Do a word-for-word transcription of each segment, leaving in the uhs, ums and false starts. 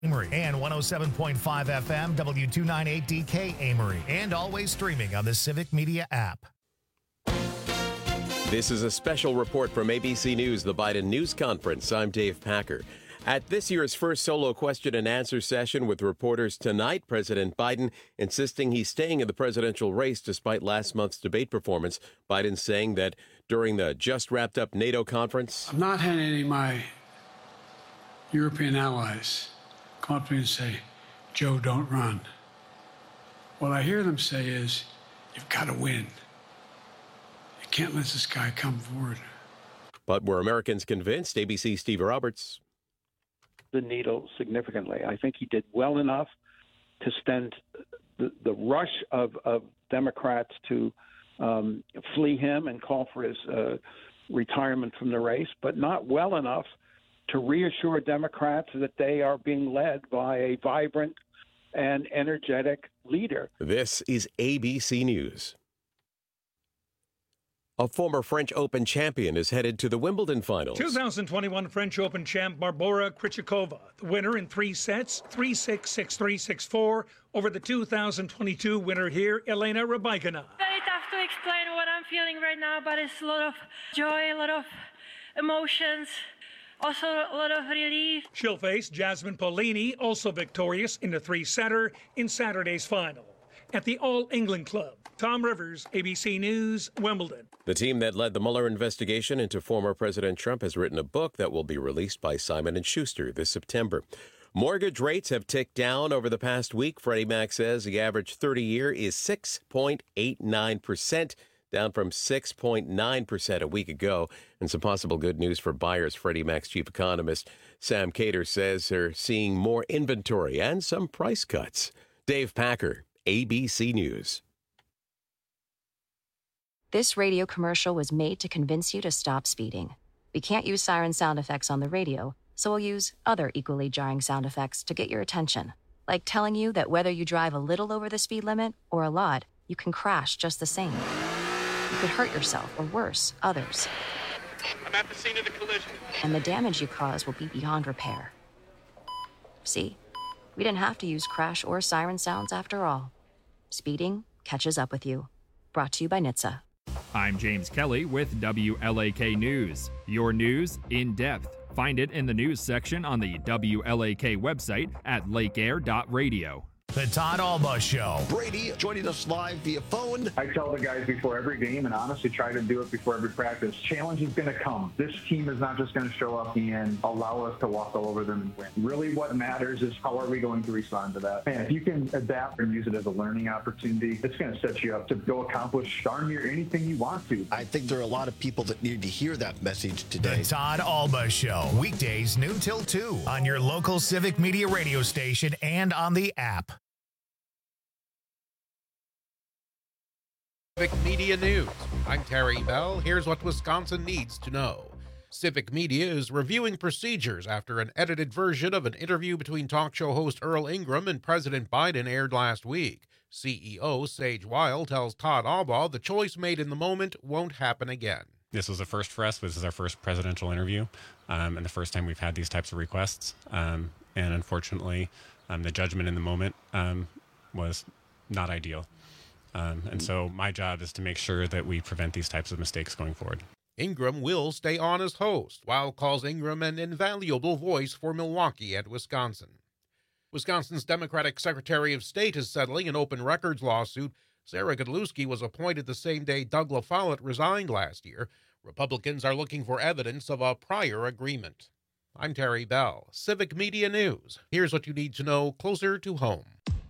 Amory and one oh seven point five F M, W two ninety-eight D K Amory, and always streaming on the Civic Media app. This is a special report from A B C News, the Biden News Conference. I'm Dave Packer. At this year's first solo question and answer session with reporters tonight, President Biden insisting he's staying in the presidential race despite last month's debate performance. Biden saying that during the just wrapped up NATO conference, I'm not having any of my European allies come up to me and say, Joe, don't run. What I hear them say is, you've got to win. You can't let this guy come forward. But were Americans convinced? A B C's Steve Roberts. The needle significantly. I think he did well enough to stem the, the rush of, of Democrats to um, flee him and call for his uh, retirement from the race, but not well enough to reassure Democrats that they are being led by a vibrant and energetic leader. This is A B C News. A former French Open champion is headed to the Wimbledon finals. twenty twenty-one French Open champ Barbora Krejcikova, the winner in three sets, three six, six three, six four, over the two thousand twenty-two winner here, Elena Rybakina. Very tough to explain what I'm feeling right now, but it's a lot of joy, a lot of emotions. Also, a lot of relief. She'll face Jasmine Paolini, also victorious in the three-setter in Saturday's final. At the All England Club, Tom Rivers, A B C News, Wimbledon. The team that led the Mueller investigation into former President Trump has written a book that will be released by Simon and Schuster this September. Mortgage rates have ticked down over the past week. Freddie Mac says the average thirty-year is six point eight nine percent. Down from six point nine percent a week ago. And some possible good news for buyers. Freddie Mac's chief economist Sam Cater says they're seeing more inventory and some price cuts. Dave Packer, A B C News. This radio commercial was made to convince you to stop speeding. We can't use siren sound effects on the radio, so we'll use other equally jarring sound effects to get your attention. Like telling you that whether you drive a little over the speed limit or a lot, you can crash just the same. You could hurt yourself, or worse, others. I'm at the scene of the collision. And the damage you cause will be beyond repair. See? We didn't have to use crash or siren sounds after all. Speeding catches up with you. Brought to you by N H T S A. I'm James Kelly with W L A K News. Your news in depth. Find it in the news section on the W L A K website at lake air dot radio. The Todd Alba Show. Brady joining us live via phone. I tell the guys before every game, and honestly try to do it before every practice, challenge is going to come. This team is not just going to show up and allow us to walk all over them and win. Really what matters is how are we going to respond to that. And if you can adapt and use it as a learning opportunity, it's going to set you up to go accomplish darn near anything you want to. I think there are a lot of people that need to hear that message today. The Todd Alba Show. Weekdays noon till two on your local Civic Media radio station and on the app. Civic Media News. I'm Terry Bell. Here's what Wisconsin needs to know. Civic Media is reviewing procedures after an edited version of an interview between talk show host Earl Ingram and President Biden aired last week. C E O Sage Weil tells Todd Alba the choice made in the moment won't happen again. This was a first for us. This is our first presidential interview, um, and the first time we've had these types of requests. Um, and unfortunately, um, the judgment in the moment um, was not ideal. Um, and so my job is to make sure that we prevent these types of mistakes going forward. Ingram will stay on as host, while calls Ingram an invaluable voice for Milwaukee and Wisconsin. Wisconsin's Democratic Secretary of State is settling an open records lawsuit. Sarah Godlewski was appointed the same day Doug LaFollette resigned last year. Republicans are looking for evidence of a prior agreement. I'm Terry Bell, Civic Media News. Here's what you need to know closer to home.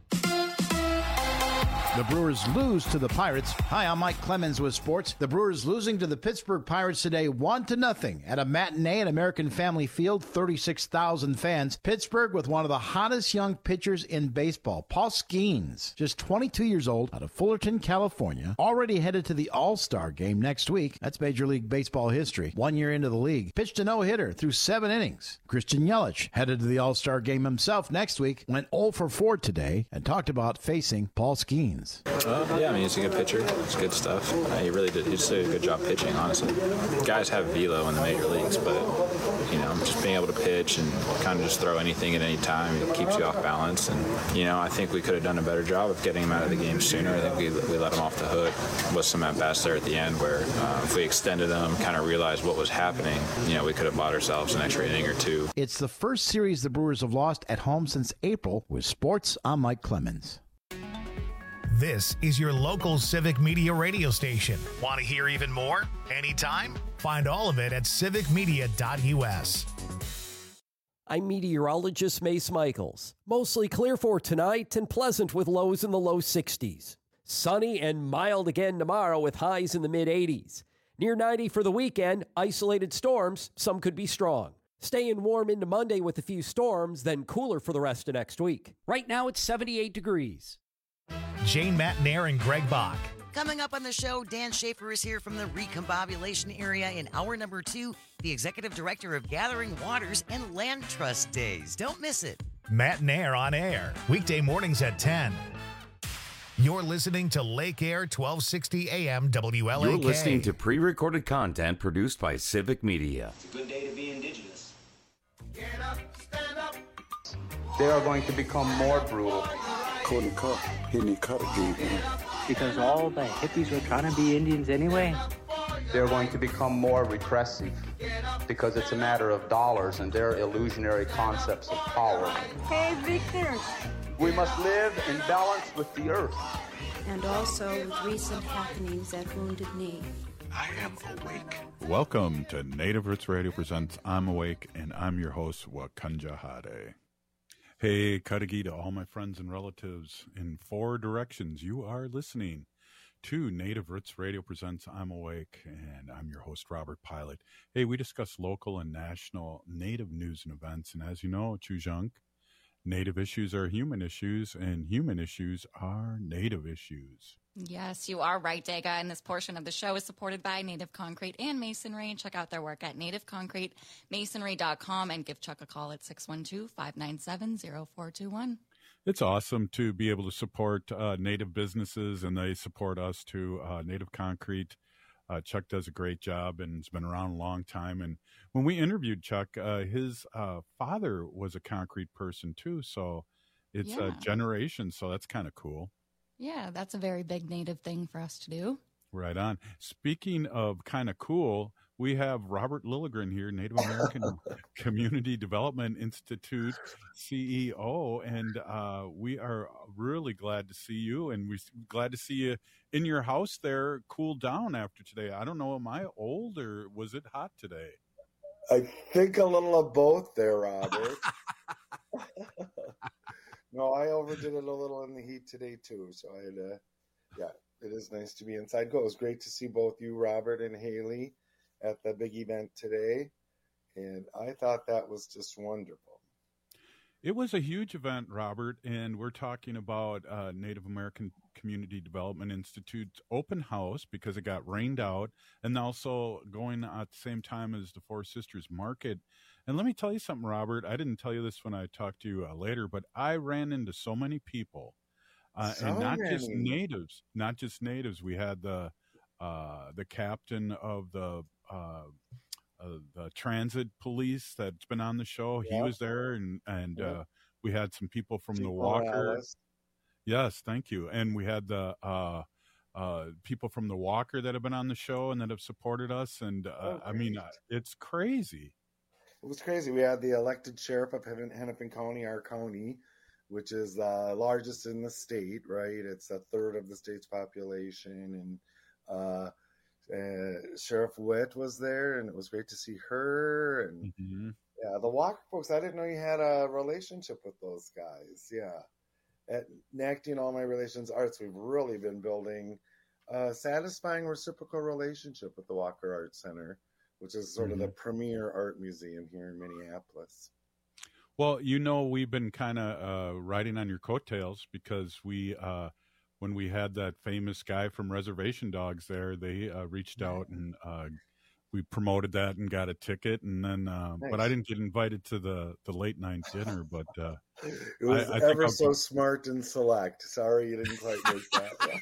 The Brewers lose to the Pirates. Hi, I'm Mike Clemens with sports. The Brewers losing to the Pittsburgh Pirates today one to nothing at a matinee at American Family Field, thirty-six thousand fans. Pittsburgh with one of the hottest young pitchers in baseball, Paul Skeens, just twenty-two years old, out of Fullerton, California, already headed to the All-Star game next week. That's Major League Baseball history. One year into the league, pitched a no-hitter through seven innings. Christian Yelich headed to the All-Star game himself next week, went oh for four today, and talked about facing Paul Skeens. Clemens. Uh, yeah, I mean, he's a good pitcher. It's good stuff. Uh, he really did. He just did a good job pitching, honestly. Guys have velo in the major leagues, but, you know, just being able to pitch and kind of just throw anything at any time, it keeps you off balance. And, you know, I think we could have done a better job of getting him out of the game sooner. I think we, we let him off the hook with some at-bats there at the end where uh, if we extended them, kind of realized what was happening, you know, we could have bought ourselves an extra inning or two. It's the first series the Brewers have lost at home since April. With sports, I'm Mike Clemens. This is your local Civic Media radio station. Want to hear even more? Anytime? Find all of it at civic media dot u s. I'm meteorologist Mace Michaels. Mostly clear for tonight and pleasant with lows in the low sixties. Sunny and mild again tomorrow with highs in the mid eighties. Near ninety for the weekend, isolated storms, some could be strong. Staying warm into Monday with a few storms, then cooler for the rest of next week. Right now it's seventy-eight degrees. Jane Matnair and Greg Bach. Coming up on the show, Dan Schaefer is here from the Recombobulation area in hour number two, the executive director of Gathering Waters and Land Trust Days. Don't miss it. Matnair on air, weekday mornings at ten. You're listening to Lake Air twelve sixty A M W L A K. You're listening to pre-recorded content produced by Civic Media. It's a good day to be indigenous. Get up, stand up. They are going to become more brutal. Couldn't cut, hitting cut again. Because all the hippies were trying to be Indians anyway. They're going to become more repressive because it's a matter of dollars and their illusionary concepts of power. Hey, Victor. We must live in balance with the earth. And also with recent happenings at Wounded Knee. I am awake. Welcome to Native Roots Radio presents I'm Awake, and I'm your host, Wakanja Hade. Hey, Kadagi, to all my friends and relatives in four directions, you are listening to Native Roots Radio presents I'm Awake, and I'm your host, Robert Pilot. Hey, we discuss local and national Native news and events, and as you know, Chujunk, Native issues are human issues, and human issues are Native issues. Yes, you are right, Dega. And this portion of the show is supported by Native Concrete and Masonry. Check out their work at native concrete masonry dot com and give Chuck a call at six one two, five nine seven, zero four two one. It's awesome to be able to support uh, Native businesses, and they support us too. Uh, Native Concrete. Uh, Chuck does a great job and has been around a long time. And when we interviewed Chuck, uh, his uh, father was a concrete person too. So it's Yeah. a generation. So that's kind of cool. Yeah, that's a very big Native thing for us to do. Right on. Speaking of kind of cool, we have Robert Lilligren here, Native American Community Development Institute C E O, and uh, we are really glad to see you, and we're glad to see you in your house there, cooled down after today. I don't know, am I old or was it hot today? I think a little of both there, Robert. No, I overdid it a little in the heat today too. So I had, uh, yeah, it is nice to be inside. Go. It was great to see both you, Robert, and Haley at the big event today, and I thought that was just wonderful. It was a huge event, Robert, and we're talking about uh, Native American Community Development Institute's open house because it got rained out, and also going at the same time as the Four Sisters Market. And let me tell you something, Robert. I didn't tell you this when I talked to you uh, later, but I ran into so many people, uh, So and not many. just natives, not just natives. We had the uh, the captain of the uh, uh, the transit police that's been on the show. He Yeah. was there, and and Yeah. uh, we had some people from the Chief Walker. Morales. Yes, thank you. And we had the uh, uh, people from the Walker that have been on the show and that have supported us. And uh, Oh, I mean, great. uh, it's crazy. It was crazy. We had the elected sheriff of Hen- Hennepin County, our county, which is the largest in the state, right? It's a third of the state's population. And uh, uh, Sheriff Witt was there, and it was great to see her. And Mm-hmm. yeah, the Walker folks, I didn't know you had a relationship with those guys. Yeah. At Enacting All My Relations Arts, we've really been building a satisfying reciprocal relationship with the Walker Arts Center, which is sort Mm-hmm. of the premier art museum here in Minneapolis. Well, you know, we've been kind of uh, riding on your coattails because we, uh, when we had that famous guy from Reservation Dogs there, they uh, reached out and uh, we promoted that and got a ticket, and then uh, Nice. but I didn't get invited to the the late night dinner. But uh, it was I, I ever think so I'll, smart and select. Sorry you didn't quite make that.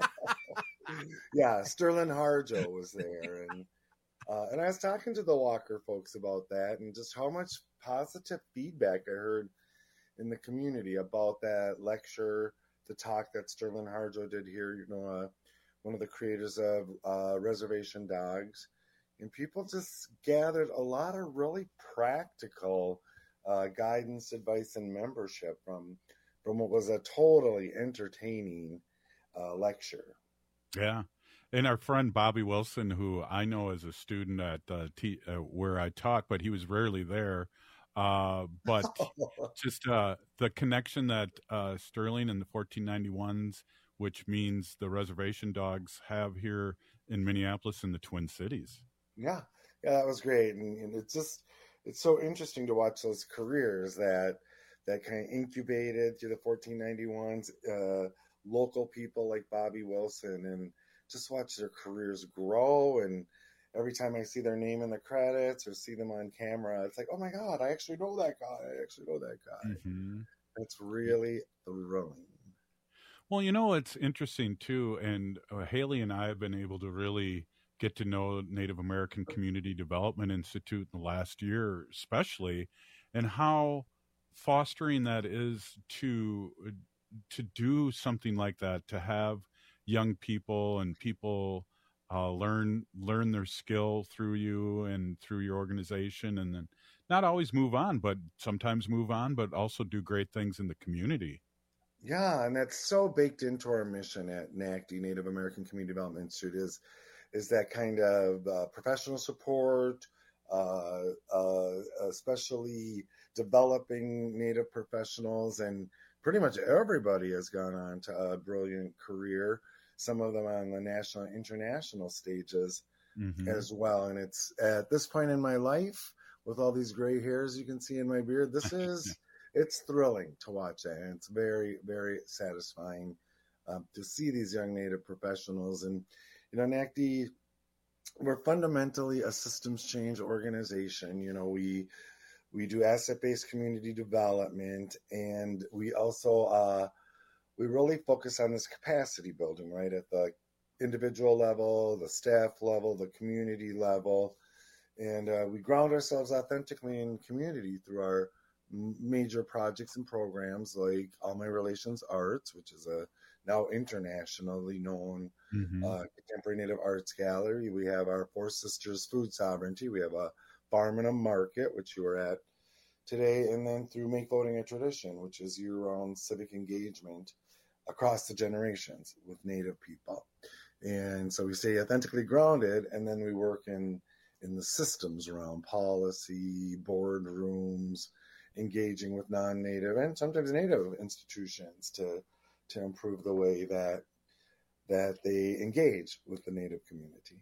Yeah, Sterling Harjo was there, and uh, and I was talking to the Walker folks about that, and just how much positive feedback I heard in the community about that lecture, the talk that Sterling Harjo did here. You know, uh, one of the creators of uh, Reservation Dogs, and people just gathered a lot of really practical uh, guidance, advice, and membership from from what was a totally entertaining uh, lecture. yeah. And our friend Bobby Wilson, who I know as a student at uh, T, uh, where I taught, but he was rarely there. Uh, but just uh, the connection that uh, Sterling and the fourteen ninety-ones, which means the Reservation Dogs, have here in Minneapolis and the Twin Cities. Yeah, yeah, that was great, and, and it's just it's so interesting to watch those careers that that kind of incubated through the fourteen ninety-ones, uh, local people like Bobby Wilson, and just watch their careers grow. And every time I see their name in the credits or see them on camera, it's like, oh my God, I actually know that guy. I actually know that guy. Mm-hmm. It's really thrilling. Well, you know, it's interesting too. And uh, Haley and I have been able to really get to know Native American Community Development Institute in the last year, especially, and how fostering that is to to do something like that, to have young people and people uh, learn learn their skill through you and through your organization, and then not always move on, but sometimes move on, but also do great things in the community. Yeah, and that's so baked into our mission at N A C D, Native American Community Development Institute, is is that kind of uh, professional support, uh, uh, especially developing Native professionals, and pretty much everybody has gone on to a brilliant career, some of them on the national and international stages mm-hmm. as well. And it's at this point in my life, with all these gray hairs you can see in my beard, this is, it's thrilling to watch that. And it's very, very satisfying um, to see these young Native professionals. And, you know, N A C D, we're fundamentally a systems change organization. You know, we, we do asset-based community development, and we also, uh, we really focus on this capacity building, right, at the individual level, the staff level, the community level. And uh, we ground ourselves authentically in community through our m- major projects and programs like All My Relations Arts, which is a now internationally known mm-hmm. uh, contemporary Native arts gallery. We have our Four Sisters Food Sovereignty. We have a farm and a market, which you were at today. And then through Make Voting a Tradition, which is year-round civic engagement across the generations with Native people. And so we stay authentically grounded, and then we work in in the systems around policy, boardrooms, engaging with non-Native and sometimes Native institutions to to improve the way that that they engage with the Native community.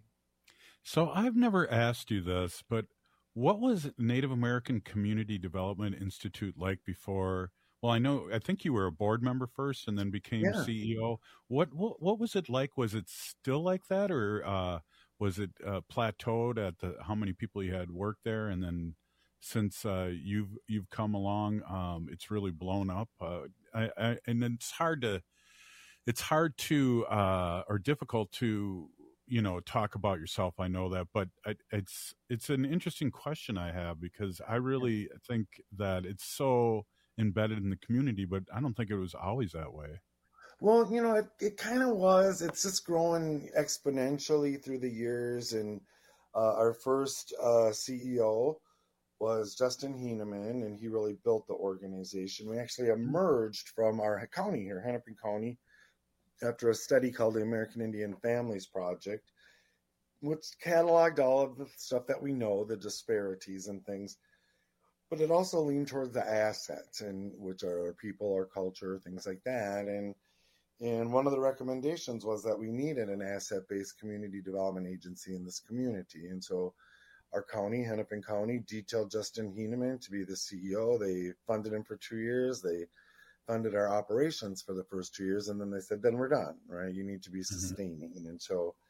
So I've never asked you this, but what was Native American Community Development Institute like before? Well, I know, I think you were a board member first and then became yeah. C E O. What, what what was it like? Was it still like that, or uh, was it uh, plateaued at the how many people you had worked there? And then since uh, you've you've come along, um, it's really blown up. Uh, I, I, and it's hard to it's hard to uh, or difficult to you know talk about yourself. I know that, but I, it's it's an interesting question I have, because I really think that it's so embedded in the community, but I don't think it was always that way. Well, you know, it, it kind of was. It's just growing exponentially through the years. And uh, our first uh, C E O was Justin Heineman, and he really built the organization. We actually emerged from our county here, Hennepin County, after a study called the American Indian Families Project, which cataloged all of the stuff that we know, the disparities and things. But it also leaned towards the assets, and which are our people, our culture, things like that. And and one of the recommendations was that we needed an asset-based community development agency in this community. And so our county, Hennepin County, detailed Justin Heineman to be the C E O. They funded him for two years. They funded our operations for the first two years. And then they said, then we're done, right? You need to be sustaining. Mm-hmm. And so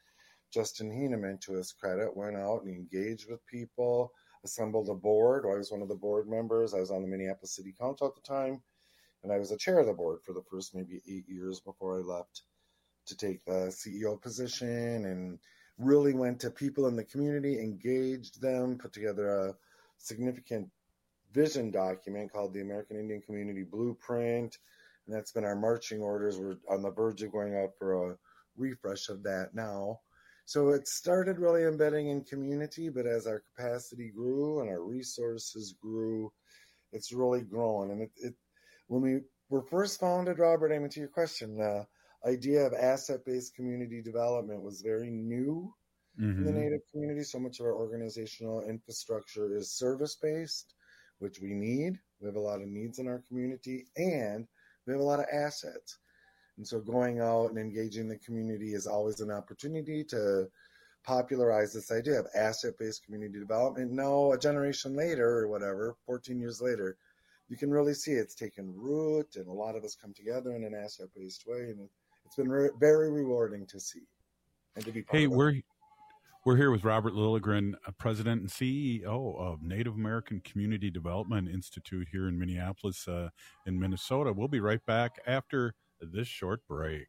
Justin Heineman, to his credit, went out and engaged with people, assembled a board. I was one of the board members. I was on the Minneapolis City Council at the time, and I was the chair of the board for the first maybe eight years before I left to take the C E O position, and really went to people in the community, engaged them, put together a significant vision document called the American Indian Community Blueprint, and that's been our marching orders. We're on the verge of going out for a refresh of that now. So it started really embedding in community, but as our capacity grew and our resources grew, it's really grown. And it, it when we were first founded, Robert, I mean, to your question, the idea of asset-based community development was very new mm-hmm. in the Native community. So much of our organizational infrastructure is service-based, which we need. We have a lot of needs in our community, and we have a lot of assets. And so going out and engaging the community is always an opportunity to popularize this idea of asset-based community development. Now, a generation later or whatever, fourteen years later, you can really see it's taken root, and a lot of us come together in an asset-based way. And it's been re- very rewarding to see and to be part hey, of it. we're We're here with Robert Lilligren, President and C E O of Native American Community Development Institute here in Minneapolis, uh, in Minnesota. We'll be right back after this short break.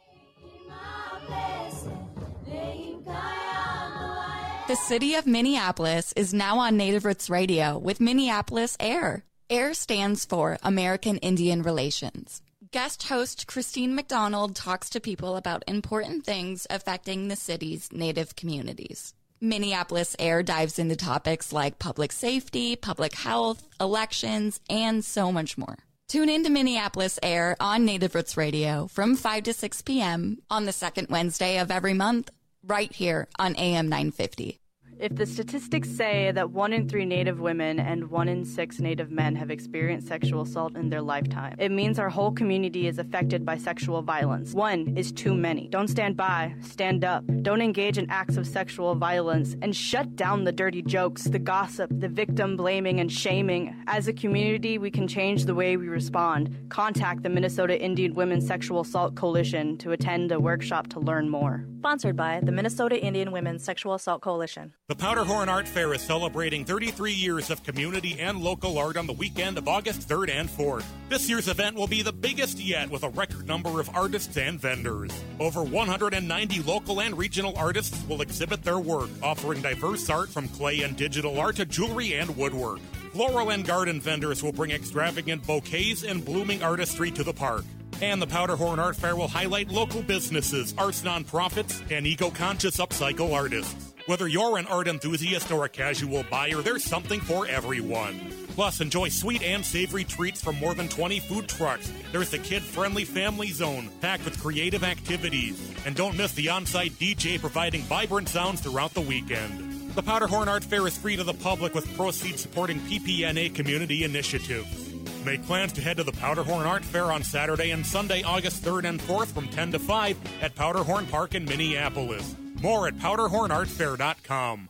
The city of Minneapolis is now on Native Roots Radio with Minneapolis AIR. AIR stands for American Indian Relations. Guest host Christine McDonald talks to people about important things affecting the city's Native communities. Minneapolis AIR dives into topics like public safety, public health, elections, and so much more. Tune in to Minneapolis AIR on Native Roots Radio from five to six p.m. on the second Wednesday of every month, right here on A M nine fifty. If the statistics say that one in three Native women and one in six Native men have experienced sexual assault in their lifetime, it means our whole community is affected by sexual violence. One is too many. Don't stand by. Stand up. Don't engage in acts of sexual violence, and shut down the dirty jokes, the gossip, the victim blaming and shaming. As a community, we can change the way we respond. Contact the Minnesota Indian Women's Sexual Assault Coalition to attend a workshop to learn more. Sponsored by the Minnesota Indian Women's Sexual Assault Coalition. The Powderhorn Art Fair is celebrating thirty-three years of community and local art on the weekend of August third and fourth. This year's event will be the biggest yet, with a record number of artists and vendors. Over one hundred ninety local and regional artists will exhibit their work, offering diverse art from clay and digital art to jewelry and woodwork. Floral and garden vendors will bring extravagant bouquets and blooming artistry to the park. And the Powderhorn Art Fair will highlight local businesses, arts nonprofits, and eco-conscious upcycle artists. Whether you're an art enthusiast or a casual buyer, there's something for everyone. Plus, enjoy sweet and savory treats from more than twenty food trucks. There's the kid-friendly family zone, packed with creative activities. And don't miss the on-site D J providing vibrant sounds throughout the weekend. The Powderhorn Art Fair is free to the public, with proceeds supporting P P N A community initiatives. Make plans to head to the Powderhorn Art Fair on Saturday and Sunday, August third and fourth from ten to five at Powderhorn Park in Minneapolis. More at powderhorn art fair dot com.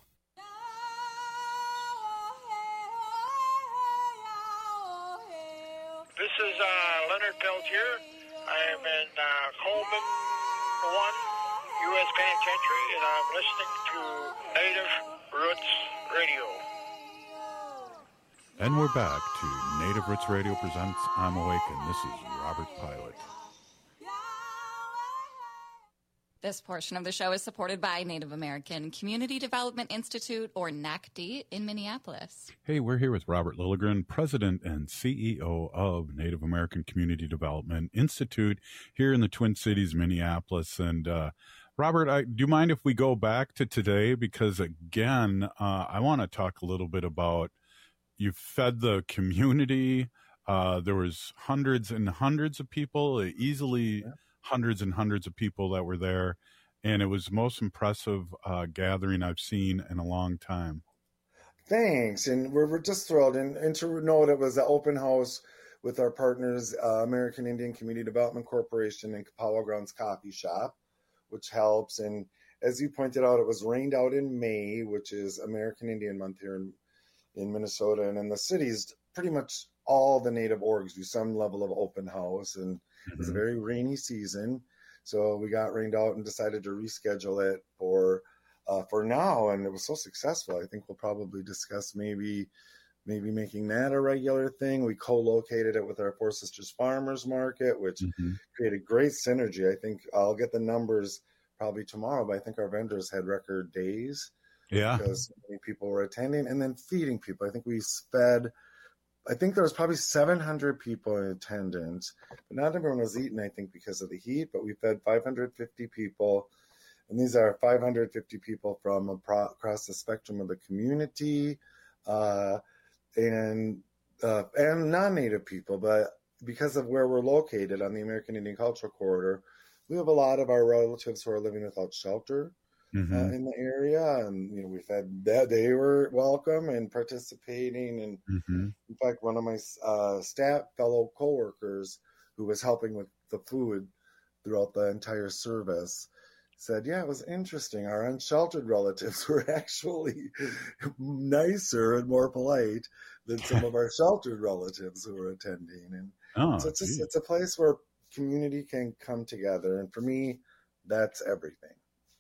This is uh, Leonard Peltier. I am in uh, Coleman one U S Penitentiary, and I'm listening to Native Roots Radio. And we're back to Native Roots Radio presents I'm Awake, and this is Robert Pilot. This portion of the show is supported by Native American Community Development Institute, or N A C D, in Minneapolis. Hey, we're here with Robert Lilligren, President and C E O of Native American Community Development Institute here in the Twin Cities, Minneapolis. And uh, Robert, I, do you mind if we go back to today? Because, again, uh, I want to talk a little bit about you fed the community. Uh, there was hundreds and hundreds of people, easily yeah. hundreds and hundreds of people that were there. And it was the most impressive uh, gathering I've seen in a long time. Thanks. And we're, we're just thrilled. And, and to note, it was an open house with our partners, uh, American Indian Community Development Corporation and Kapawa Grounds Coffee Shop, which helps. And as you pointed out, it was rained out in May, which is American Indian Month here in in Minnesota, and in the cities, pretty much all the Native orgs do some level of open house, and mm-hmm. it was a very rainy season. So we got rained out and decided to reschedule it for uh, for now, and it was so successful. I think we'll probably discuss maybe maybe making that a regular thing. We co-located it with our Four Sisters Farmers Market, which mm-hmm. created great synergy. I think I'll get the numbers probably tomorrow, but I think our vendors had record days. Yeah, because so many people were attending, and then feeding people. I think we fed. I think there was probably seven hundred people in attendance, but not everyone was eating, I think, because of the heat, but we fed five hundred fifty people. And these are five hundred fifty people from across the spectrum of the community uh, and uh, and non-Native people. But because of where we're located on the American Indian Cultural Corridor, we have a lot of our relatives who are living without shelter. Mm-hmm. Uh, in the area, and you know, we've had that they were welcome and participating, and mm-hmm. in fact, one of my uh, staff fellow coworkers who was helping with the food throughout the entire service said, "Yeah, it was interesting. Our unsheltered relatives were actually nicer and more polite than some of our sheltered relatives who were attending." And oh, so it's just, it's a place where community can come together, and for me, that's everything.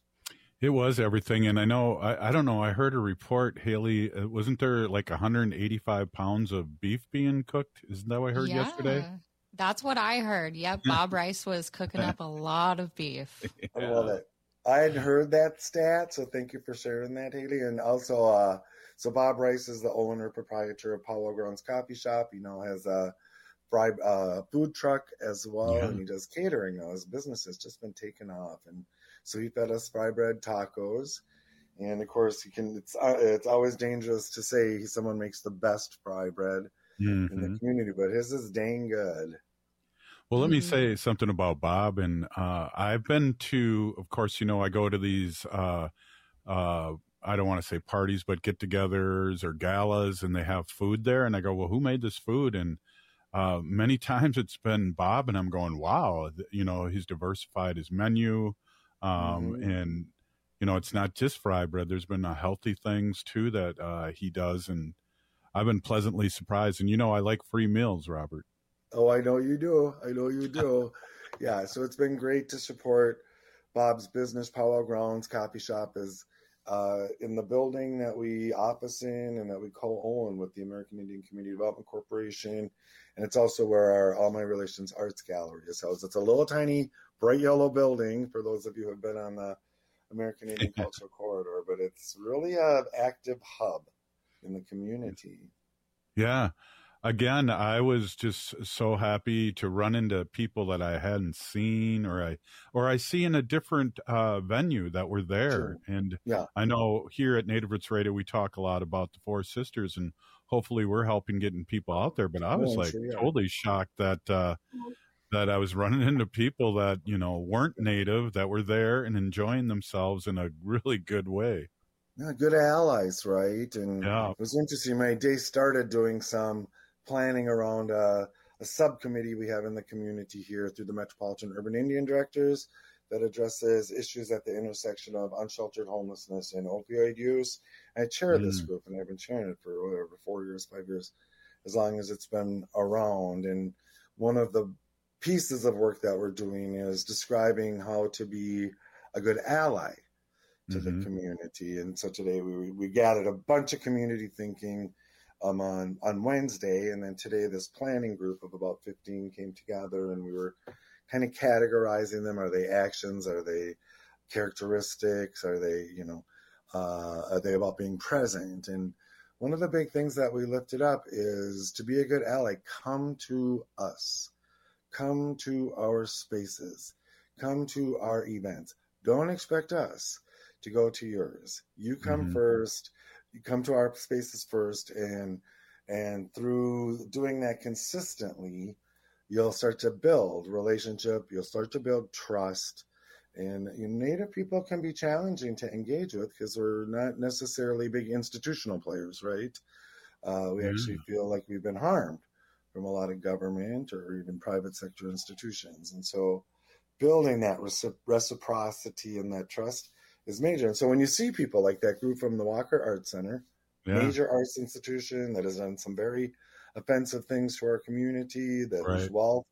It was everything. And I know, I, I don't know, I heard a report, Haley, uh, wasn't there like one hundred eighty-five pounds of beef being cooked? Isn't that what I heard yeah, yesterday? That's what I heard. Yep. Bob Rice was cooking up a lot of beef. I love it. I had heard that stat, so thank you for sharing that, Haley. And also, uh, so Bob Rice is the owner, proprietor of Powell Grounds Coffee Shop. He now has a fried uh, food truck as well, yeah. and he does catering now. His business has just been taken off, and so he fed us fry bread tacos, and of course he can. It's uh, it's always dangerous to say someone makes the best fry bread mm-hmm. in the community, but his is dang good. Well, let mm-hmm. me say something about Bob, and uh, I've been to. Of course, you know, I go to these. Uh, uh, I don't want to say parties, but get-togethers or galas, and they have food there, and I go, well, who made this food? And uh, many times it's been Bob, and I'm going, wow, you know, he's diversified his menu. Um, mm-hmm. And, you know, it's not just fry bread. There's been uh, healthy things, too, that uh, he does. And I've been pleasantly surprised. And, you know, I like free meals, Robert. Oh, I know you do. I know you do. Yeah. So it's been great to support Bob's business. Powell Grounds Coffee Shop is uh, in the building that we office in and that we co-own with the American Indian Community Development Corporation. And it's also where our All My Relations Arts Gallery is housed. It's a little tiny bright yellow building for those of you who have been on the American Indian Cultural Corridor, but it's really an active hub in the community. Yeah. Again, I was just so happy to run into people that I hadn't seen or I or I see in a different uh, venue that were there. Sure. And yeah. I know here at Native Roots Radio, we talk a lot about the Four Sisters, and hopefully we're helping getting people out there. But I was oh, like sure, yeah. totally shocked that uh, that I was running into people that, you know, weren't Native, that were there and enjoying themselves in a really good way. Yeah, good allies, right? And yeah. it was interesting. My day started doing some planning around uh, a subcommittee we have in the community here through the Metropolitan Urban Indian Directors that addresses issues at the intersection of unsheltered homelessness and opioid use. I chair mm. this group, and I've been chairing it for whatever, four years, five years, as long as it's been around. And one of the pieces of work that we're doing is describing how to be a good ally to mm-hmm. the community. And so today we we gathered a bunch of community thinking um, on, on Wednesday, and then today this planning group of about fifteen came together, and we were kind of categorizing them. Are they actions? Are they characteristics? Are they, you know, uh, are they about being present? And one of the big things that we lifted up is to be a good ally, come to us. Come to our spaces. Come to our events. Don't expect us to go to yours. You come mm-hmm. first. You come to our spaces first, and and through doing that consistently, you'll start to build relationship. You'll start to build trust. And you know, Native people can be challenging to engage with because we're not necessarily big institutional players, right? Uh, we mm-hmm. actually feel like we've been harmed from a lot of government or even private sector institutions. And so building that recipro- reciprocity and that trust is major. And so when you see people like that group from the Walker Arts Center, yeah. major arts institution that has done some very offensive things to our community, that right. is well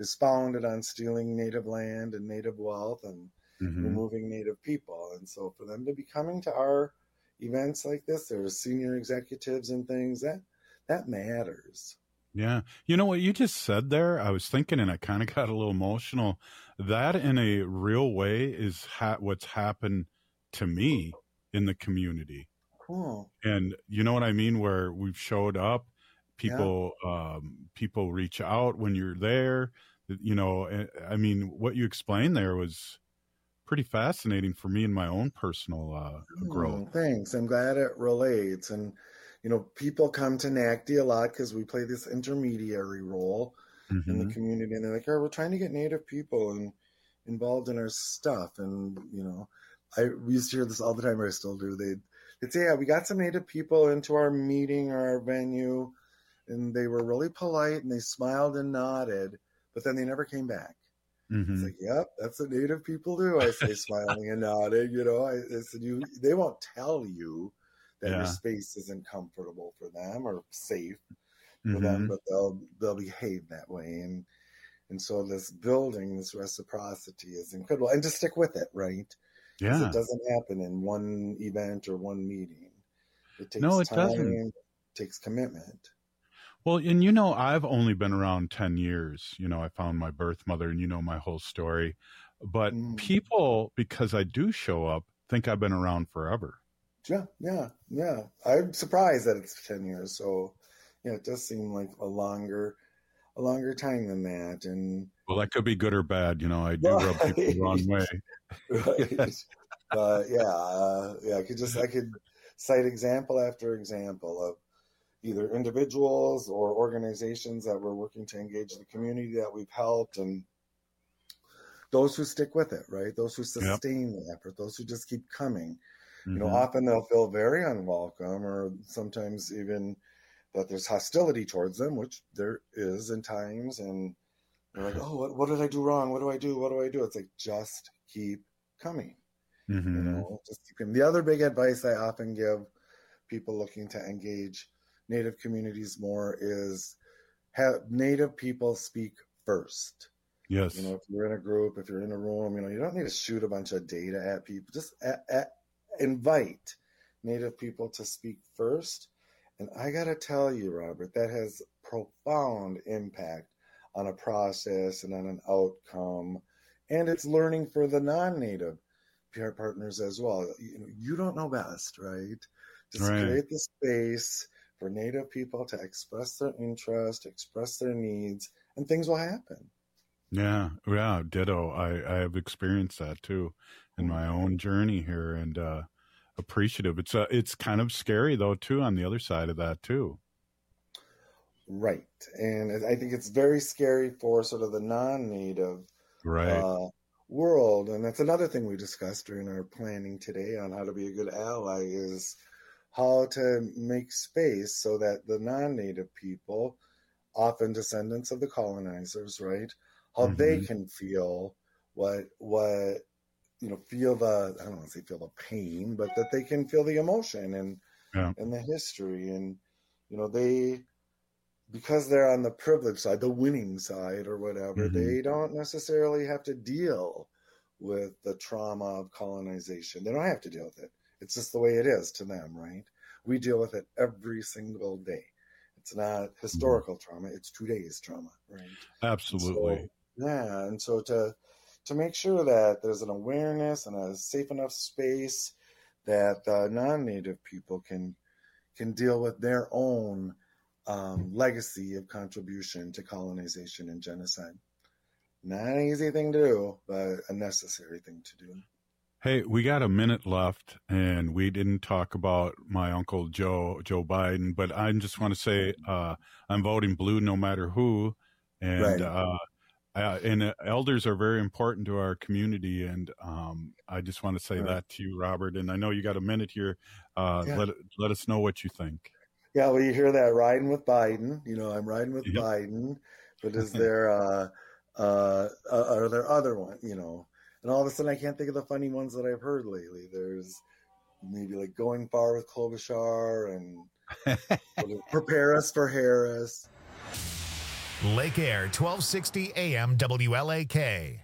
is founded on stealing native land and native wealth and Mhm. removing native people. And so for them to be coming to our events like this, there's senior executives and things, that that matters. Yeah. You know what you just said there? I was thinking, and I kind of got a little emotional. That, in a real way, is ha- what's happened to me in the community. Cool. And you know what I mean? Where we've showed up, people, um, people reach out when you're there. You know, eh, I mean, what you explained there was pretty fascinating for me in my own personal uh, growth. Oh, thanks. I'm glad it relates. And, you know, people come to N A C D a lot because we play this intermediary role in Mhm. the community. And they're like, oh, we're trying to get Native people and involved in our stuff. And, you know, I we used to hear this all the time, or I still do. They'd, they'd say, yeah, we got some Native people into our meeting or our venue, and they were really polite and they smiled and nodded, but then they never came back. It's Mhm. like, yep, that's what Native people do. I say, smiling and nodding. You know, I, I said, you. They won't tell you that your Yeah. space isn't comfortable for them or safe for them, Mhm. but they'll they'll behave that way. And and so this building, this reciprocity is incredible. And just stick with it, right? 'Cause Yeah. it doesn't happen in one event or one meeting. It takes No, it time, doesn't. it takes commitment. Well, and you know, I've only been around ten years. You know, I found my birth mother, and you know my whole story. But Mm. people, because I do show up, think I've been around forever. Yeah, yeah, yeah. I'm surprised that it's ten years. So, yeah, it does seem like a longer, a longer time than that. And Well, that could be good or bad. You know, I do rub people the wrong way. right, but yeah, uh, yeah. I could just I could cite example after example of either individuals or organizations that were working to engage the community that we've helped, and those who stick with it, right? Those who sustain the effort, those who just keep coming. You know, Mhm. often they'll feel very unwelcome, or sometimes even that there's hostility towards them, which there is in times. And they're like, oh, what, what did I do wrong? What do I do? What do I do? It's like, just keep coming. Mhm. You know, just keep coming. The other big advice I often give people looking to engage Native communities more is have Native people speak first. Yes. You know, if you're in a group, if you're in a room, you know, you don't need to shoot a bunch of data at people. Just at, at, invite Native people to speak first. And I got to tell you, Robert, that has profound impact on a process and on an outcome. And it's learning for the non-Native P R partners as well. You know, you don't know best, right? Just Right. create the space for Native people to express their interest, express their needs, and things will happen. Yeah, yeah, ditto. I, I have experienced that too in my own journey here, and uh, appreciative. It's uh, it's kind of scary though too on the other side of that too. Right. And I think it's very scary for sort of the non-Native Right. uh, world. And that's another thing we discussed during our planning today on how to be a good ally is how to make space so that the non-Native people, often descendants of the colonizers, right, how they Mhm. can feel what, what, you know, feel the, I don't want to say feel the pain, but that they can feel the emotion and, Yeah. and the history. And, you know, they, because they're on the privileged side, the winning side or whatever, Mhm. they don't necessarily have to deal with the trauma of colonization. They don't have to deal with it. It's just the way it is to them, right? We deal with it every single day. It's not historical trauma, it's today's trauma, right? Absolutely. So, yeah, and so to to make sure that there's an awareness and a safe enough space that the non-Native people can can deal with their own um, legacy of contribution to colonization and genocide. Not an easy thing to do, but a necessary thing to do. Hey, we got a minute left, and we didn't talk about my uncle Joe Joe Biden, but I just want to say uh, I'm voting blue no matter who, and Right. uh, uh, and uh, elders are very important to our community, and um, I just want to say Right. that to you, Robert. And I know you got a minute here. Uh, Yeah. Let let us know what you think. Yeah, well, you hear that riding with Biden. You know, I'm riding with Yep. Biden, but is there, uh, uh, uh, are there other ones, you know? And all of a sudden, I can't think of the funny ones that I've heard lately. There's maybe like Going Far with Klobuchar and what is- Prepare Us for Harris. Lake Air, twelve sixty A M W L A K.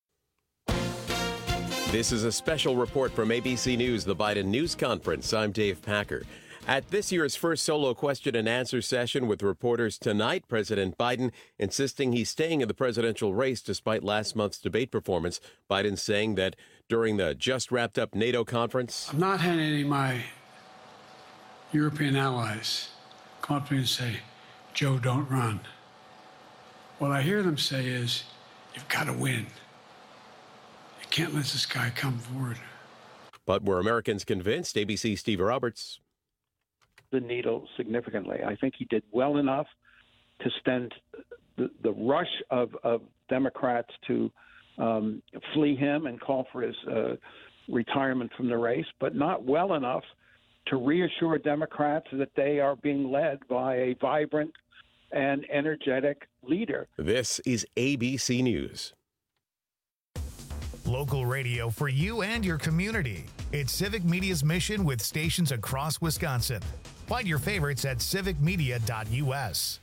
This is a special report from A B C News, the Biden News Conference. I'm Dave Packer. At this year's first solo question and answer session with reporters tonight, President Biden insisting he's staying in the presidential race despite last month's debate performance. Biden saying that during the just wrapped up NATO conference, I'm not having any of my European allies come up to me and say, Joe, don't run. What I hear them say is, you've got to win. You can't let this guy come forward. But were Americans convinced? A B C's Steve Roberts. The needle significantly. I think he did well enough to stem the, the rush of, of Democrats to um, flee him and call for his uh, retirement from the race, but not well enough to reassure Democrats that they are being led by a vibrant and energetic leader. This is A B C News. Local radio for you and your community. It's Civic Media's mission with stations across Wisconsin. Find your favorites at civic media dot U S.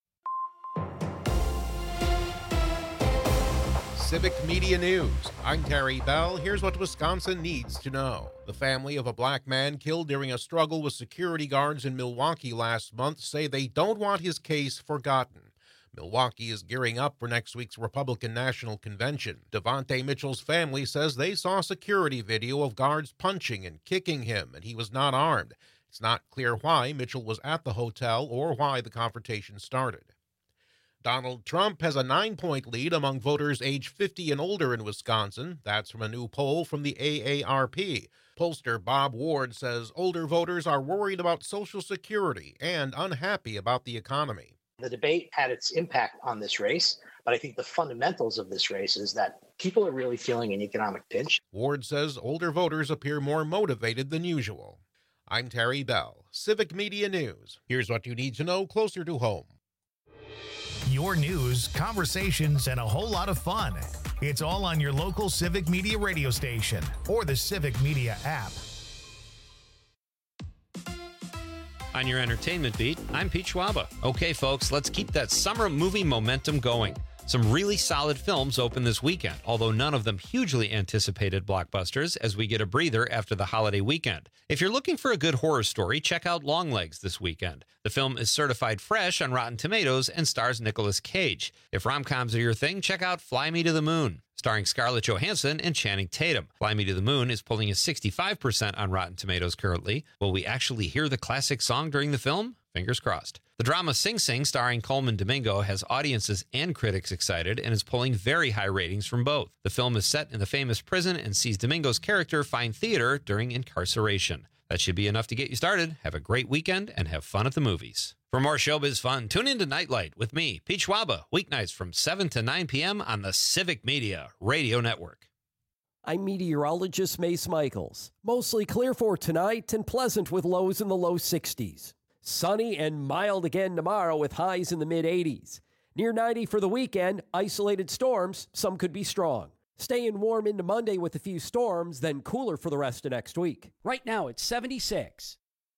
Civic Media News. I'm Terry Bell. Here's what Wisconsin needs to know. The family of a black man killed during a struggle with security guards in Milwaukee last month say they don't want his case forgotten. Milwaukee is gearing up for next week's Republican National Convention. Devontae Mitchell's family says they saw security video of guards punching and kicking him, and he was not armed. It's not clear why Mitchell was at the hotel or why the confrontation started. Donald Trump has a nine-point lead among voters age fifty and older in Wisconsin. That's from a new poll from the A A R P. Pollster Bob Ward says older voters are worried about Social Security and unhappy about the economy. The debate had its impact on this race, but I think the fundamentals of this race is that people are really feeling an economic pinch. Ward says older voters appear more motivated than usual. I'm Terry Bell, Civic Media News. Here's what you need to know closer to home. Your news, conversations, and a whole lot of fun. It's all on your local Civic Media radio station or the Civic Media app. On your entertainment beat, I'm Pete Schwaba. Okay, folks, let's keep that summer movie momentum going. Some really solid films open this weekend, although none of them hugely anticipated blockbusters as we get a breather after the holiday weekend. If you're looking for a good horror story, check out Longlegs this weekend. The film is certified fresh on Rotten Tomatoes and stars Nicolas Cage. If rom-coms are your thing, check out Fly Me to the Moon, starring Scarlett Johansson and Channing Tatum. Fly Me to the Moon is pulling a sixty-five percent on Rotten Tomatoes currently. Will we actually hear the classic song during the film? Fingers crossed. The drama Sing Sing, starring Coleman Domingo, has audiences and critics excited and is pulling very high ratings from both. The film is set in the famous prison and sees Domingo's character find theater during incarceration. That should be enough to get you started. Have a great weekend and have fun at the movies. For more showbiz fun, tune in to Nightlight with me, Pete Schwaba, weeknights from seven to nine p.m. on the Civic Media Radio Network. I'm meteorologist Mace Michaels. Mostly clear for tonight and pleasant with lows in the low sixties. Sunny and mild again tomorrow with highs in the mid eighties. Near ninety for the weekend, isolated storms, some could be strong. Staying warm into Monday with a few storms, then cooler for the rest of next week. Right now it's seventy-six.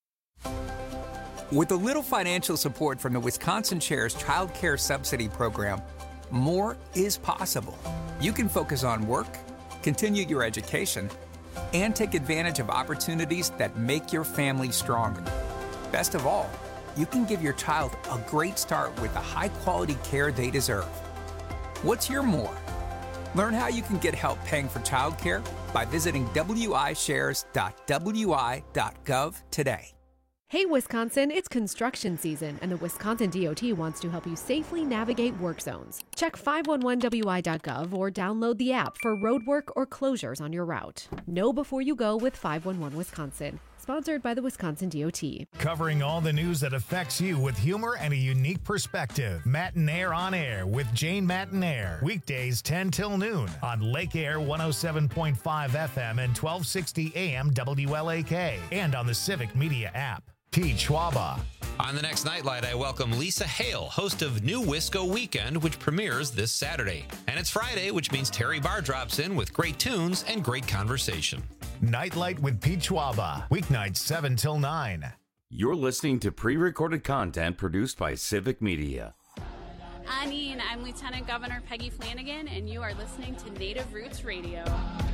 With a little financial support from the Wisconsin Shares Child Care Subsidy Program, more is possible. You can focus on work, continue your education, and take advantage of opportunities that make your family stronger. Best of all, you can give your child a great start with the high-quality care they deserve. What's your more? Learn how you can get help paying for childcare by visiting w i shares dot w i dot gov today. Hey Wisconsin, it's construction season, and the Wisconsin D O T wants to help you safely navigate work zones. Check five one one w i dot gov or download the app for road work or closures on your route. Know before you go with five one one Wisconsin. Sponsored by the Wisconsin D O T. Covering all the news that affects you with humor and a unique perspective. Matinaire on Air with Jane Matinaire. Weekdays ten till noon on Lake Air one oh seven point five F M and twelve sixty A M W L A K and on the Civic Media app. Pete Schwaba. On the next Nightlight, I welcome Lisa Hale, host of New Wisco Weekend, which premieres this Saturday. And it's Friday, which means Terry Barr drops in with great tunes and great conversation. Nightlight with Pete Schwaba. Weeknights seven till nine. You're listening to pre-recorded content produced by Civic Media. Anine, I'm Lieutenant Governor Peggy Flanagan, and you are listening to Native Roots Radio.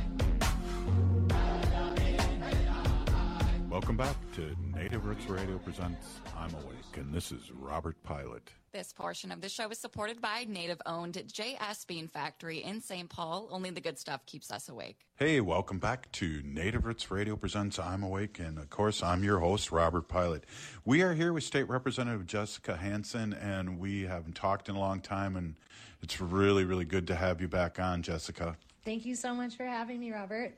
Welcome back to Native Roots Radio presents I'm Awake, and this is Robert Pilot. This portion of the show is supported by Native-owned J S Bean Factory in Saint Paul. Only the good stuff keeps us awake. Hey, welcome back to Native Roots Radio presents I'm Awake, and of course, I'm your host, Robert Pilot. We are here with State Representative Jessica Hansen, and we haven't talked in a long time, and it's really, really good to have you back on, Jessica. Thank you so much for having me, Robert.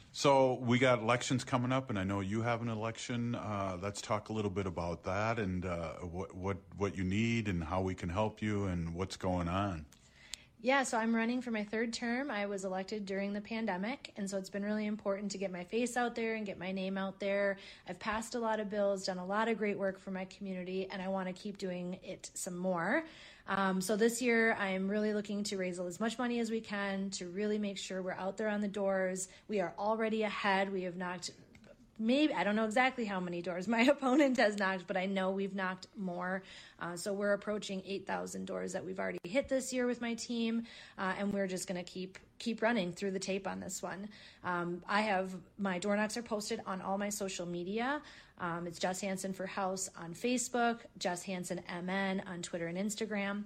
So we got elections coming up, and I know you have an election. Uh, let's talk a little bit about that and uh, what what what you need and how we can help you and what's going on. Yeah, so I'm running for my third term. I was elected during the pandemic, and so it's been really important to get my face out there and get my name out there. I've passed a lot of bills, done a lot of great work for my community, and I want to keep doing it some more. Um, so this year, I'm really looking to raise as much money as we can to really make sure we're out there on the doors. We are already ahead. We have knocked maybe, I don't know exactly how many doors my opponent has knocked, but I know we've knocked more. Uh, so we're approaching eight thousand doors that we've already hit this year with my team, uh, and we're just going to keep keep running through the tape on this one. Um, I have, my door knocks are posted on all my social media. Um, it's Jess Hansen for House on Facebook, Jess Hansen M N on Twitter and Instagram.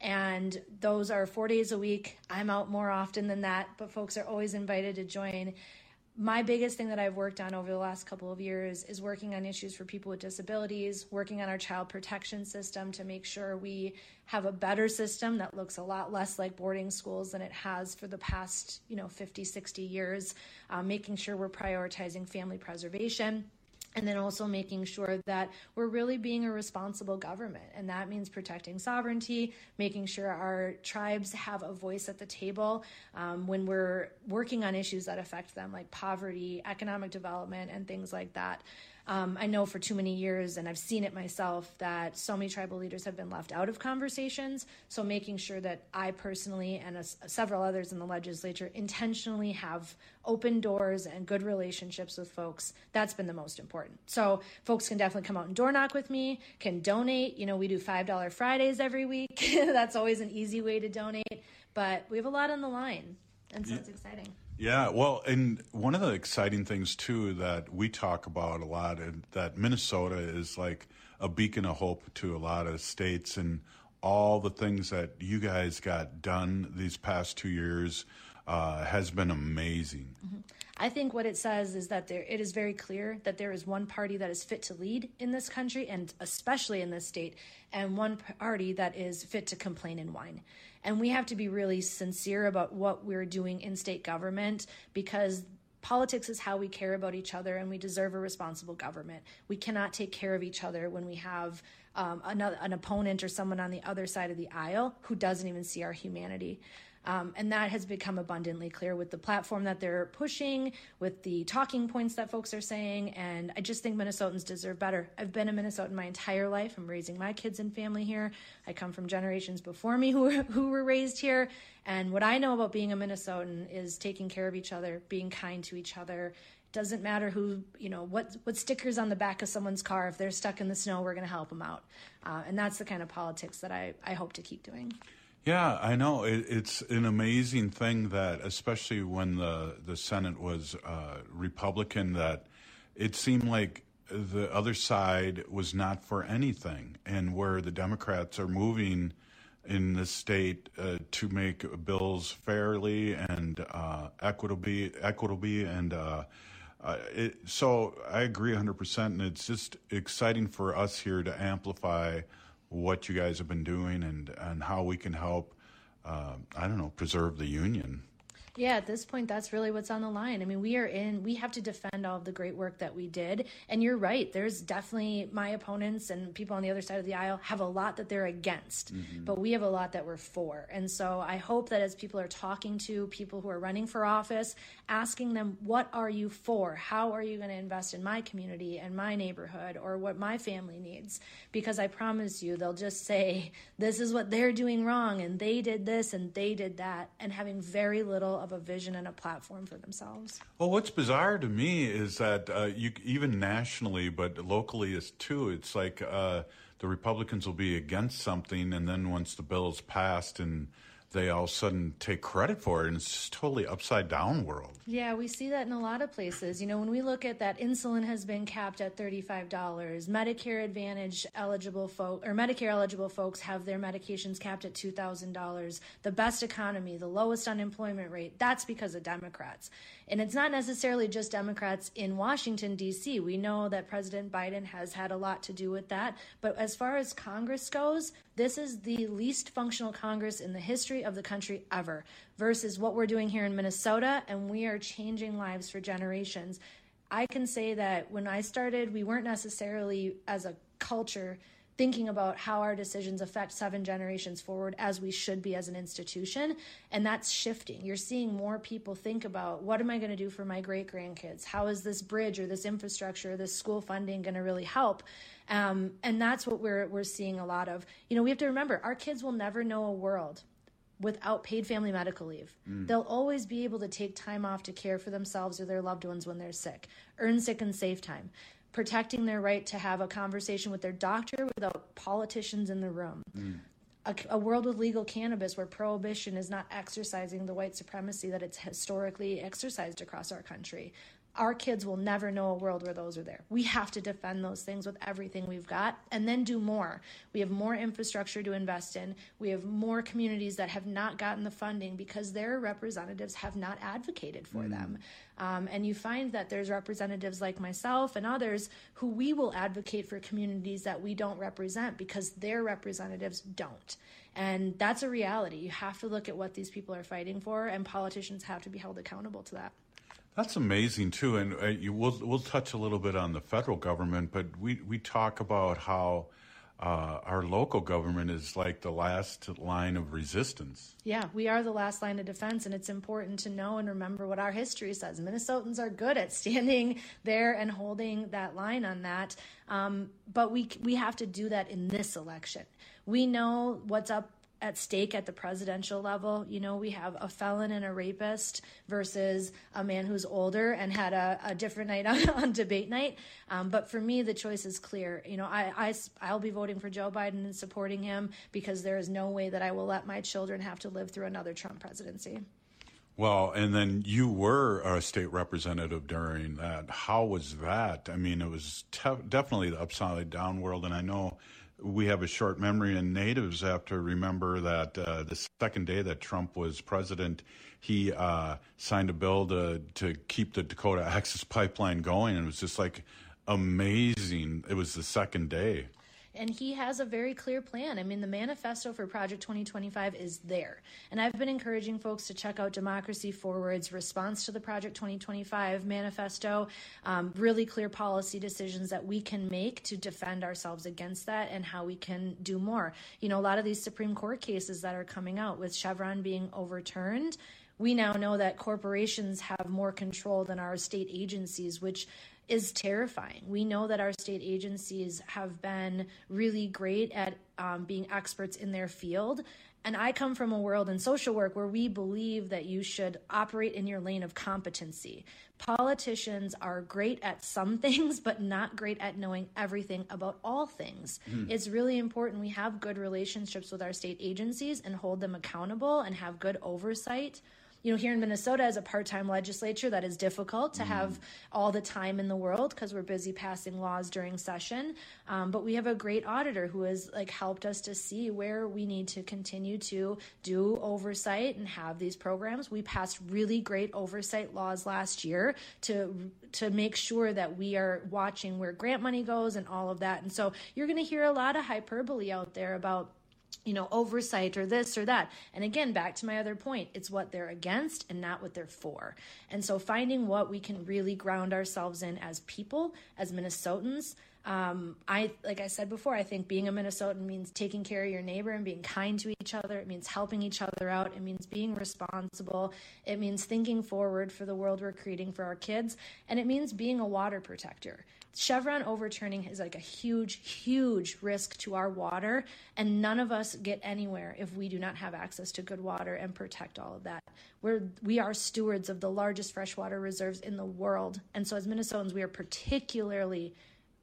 And those are four days a week. I'm out more often than that, but folks are always invited to join. My biggest thing that I've worked on over the last couple of years is working on issues for people with disabilities, working on our child protection system to make sure we have a better system that looks a lot less like boarding schools than it has for the past, you know, fifty, sixty years, um, making sure we're prioritizing family preservation. And then also making sure that we're really being a responsible government. And that means protecting sovereignty, making sure our tribes have a voice at the table um, when we're working on issues that affect them, like poverty, economic development, and things like that. Um, I know for too many years, and I've seen it myself, that so many tribal leaders have been left out of conversations. So making sure that I personally and a, several others in the legislature intentionally have open doors and good relationships with folks, that's been the most important. So folks can definitely come out and door knock with me, can donate. You know, we do five dollar Fridays every week. That's always an easy way to donate. But we have a lot on the line, and so yeah. It's exciting. Yeah, well, and one of the exciting things, too, that we talk about a lot, and that Minnesota is like a beacon of hope to a lot of states, and all the things that you guys got done these past two years uh, has been amazing. Mm-hmm. I think what it says is that there, it is very clear that there is one party that is fit to lead in this country, and especially in this state, and one party that is fit to complain and whine. And we have to be really sincere about what we're doing in state government, because politics is how we care about each other, and we deserve a responsible government. We cannot take care of each other when we have um, another, an opponent or someone on the other side of the aisle who doesn't even see our humanity. Um, and that has become abundantly clear with the platform that they're pushing, with the talking points that folks are saying. And I just think Minnesotans deserve better. I've been a Minnesotan my entire life. I'm raising my kids and family here. I come from generations before me who were, who were raised here. And what I know about being a Minnesotan is taking care of each other, being kind to each other. Doesn't matter who, you know, what what stickers on the back of someone's car. If they're stuck in the snow, we're going to help them out. Uh, and that's the kind of politics that I, I hope to keep doing. Yeah, I know. It, it's an amazing thing that, especially when the, the Senate was uh, Republican, that it seemed like the other side was not for anything. And where the Democrats are moving in the state uh, to make bills fairly and uh, equitably, equitably and uh, uh, it, so I agree one hundred percent. And it's just exciting for us here to amplify what you guys have been doing and, and how we can help, uh, I don't know, preserve the union. Yeah, at this point, that's really what's on the line. I mean, we are in, we have to defend all of the great work that we did. And you're right, there's definitely my opponents and people on the other side of the aisle have a lot that they're against, mm-hmm. but we have a lot that we're for. And so I hope that as people are talking to people who are running for office, asking them, what are you for? How are you going to invest in my community and my neighborhood or what my family needs? Because I promise you, they'll just say, this is what they're doing wrong, and they did this and they did that, and having very little of a vision and a platform for themselves. Well, what's bizarre to me is that uh, you even nationally, but locally as too, it's like uh, the Republicans will be against something, and then once the bill is passed and they all of a sudden take credit for it, and it's just totally upside down world. Yeah, we see that in a lot of places. You know, when we look at that, insulin has been capped at thirty-five dollars. Medicare Advantage eligible folk or Medicare eligible folks have their medications capped at two thousand dollars. The best economy, the lowest unemployment rate, that's because of Democrats. And it's not necessarily just Democrats in Washington, D C. We know that President Biden has had a lot to do with that. But as far as Congress goes, this is the least functional Congress in the history of the country ever, versus what we're doing here in Minnesota, and we are changing lives for generations. I can say that when I started, we weren't necessarily, as a culture, thinking about how our decisions affect seven generations forward as we should be as an institution, and that's shifting. You're seeing more people think about, what am I going to do for my great-grandkids? How is this bridge or this infrastructure or this school funding going to really help? Um, and that's what we're we're seeing a lot of. You know, we have to remember, our kids will never know a world without paid family medical leave. Mm. They'll always be able to take time off to care for themselves or their loved ones when they're sick, earn sick and save time, protecting their right to have a conversation with their doctor without politicians in the room. Mm. A, a world with legal cannabis where prohibition is not exercising the white supremacy that it's historically exercised across our country. Our kids will never know a world where those are there. We have to defend those things with everything we've got, and then do more. We have more infrastructure to invest in. We have more communities that have not gotten the funding because their representatives have not advocated for mm. them. Um, and you find that there's representatives like myself and others who we will advocate for communities that we don't represent because their representatives don't. And that's a reality. You have to look at what these people are fighting for, and politicians have to be held accountable to that. That's amazing too, and uh, you, we'll we'll touch a little bit on the federal government, but we we talk about how uh, our local government is like the last line of resistance. Yeah, we are the last line of defense, and it's important to know and remember what our history says. Minnesotans are good at standing there and holding that line on that, um, but we we have to do that in this election. We know what's up at stake at the presidential level. You know, we have a felon and a rapist versus a man who's older and had a, a different night on, on debate night. Um, but for me, the choice is clear. You know, I, I, I'll be voting for Joe Biden and supporting him because there is no way that I will let my children have to live through another Trump presidency. Well, and then you were a state representative during that. How was that? I mean, it was te- definitely the upside down world, and I know we have a short memory, and natives have to remember that uh, the second day that Trump was president, he uh, signed a bill to to keep the Dakota Access Pipeline going, and it was just like amazing. It was the second day. And he has a very clear plan. I mean, the manifesto for Project twenty twenty-five is there. And I've been encouraging folks to check out Democracy Forward's response to the Project twenty twenty-five manifesto, um, really clear policy decisions that we can make to defend ourselves against that and how we can do more. You know, a lot of these Supreme Court cases that are coming out with Chevron being overturned, we now know that corporations have more control than our state agencies, which is terrifying. We know that our state agencies have been really great at um, being experts in their field. And I come from a world in social work where we believe that you should operate in your lane of competency. Politicians are great at some things, but not great at knowing everything about all things. Mm. It's really important we have good relationships with our state agencies and hold them accountable and have good oversight. You know, here in Minnesota, as a part-time legislature, that is difficult to mm. have all the time in the world because we're busy passing laws during session. Um, but we have a great auditor who has like helped us to see where we need to continue to do oversight and have these programs. We passed really great oversight laws last year to to make sure that we are watching where grant money goes and all of that. And so you're going to hear a lot of hyperbole out there about, you know, oversight or this or that. And again, back to my other point, it's what they're against and not what they're for. And so finding what we can really ground ourselves in as people, as Minnesotans. Um, I, like I said before, I think being a Minnesotan means taking care of your neighbor and being kind to each other. It means helping each other out. It means being responsible. It means thinking forward for the world we're creating for our kids. And it means being a water protector. Chevron overturning is like a huge, huge risk to our water, and none of us get anywhere if we do not have access to good water and protect all of that. We're, we are stewards of the largest freshwater reserves in the world, and so as Minnesotans, we are particularly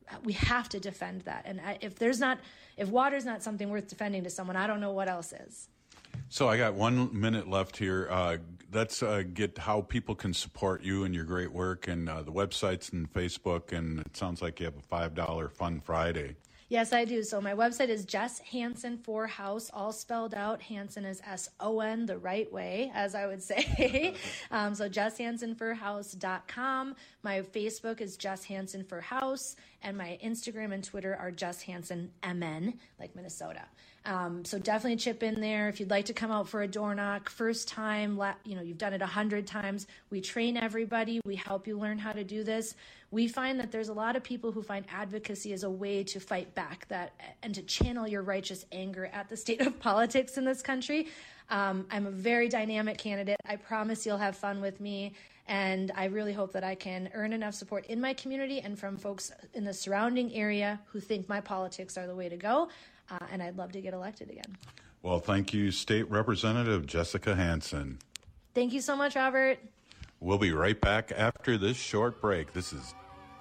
we have to defend that. And I, if there's not, if water's not something worth defending to someone, I don't know what else is. So I got one minute left here. Uh, let's uh, get how people can support you and your great work, and uh, the websites and Facebook. And it sounds like you have a five dollar Fun Friday. Yes, I do. So my website is Jess Hanson for House, all spelled out. Hanson is S O N, the right way, as I would say. um, so jess hanson for house dot com. My Facebook is Jess Hanson for House, and my Instagram and Twitter are Jess Hanson M N, like Minnesota. Um, so definitely chip in there. If you'd like to come out for a door knock, first time, you know, you've done it a hundred times. We train everybody. We help you learn how to do this. We find that there's a lot of people who find advocacy as a way to fight back that and to channel your righteous anger at the state of politics in this country. Um, I'm a very dynamic candidate. I promise you'll have fun with me. And I really hope that I can earn enough support in my community and from folks in the surrounding area who think my politics are the way to go. Uh, and I'd love to get elected again. Well, thank you, State Representative Jessica Hanson. Thank you so much, Robert. We'll be right back after this short break. This is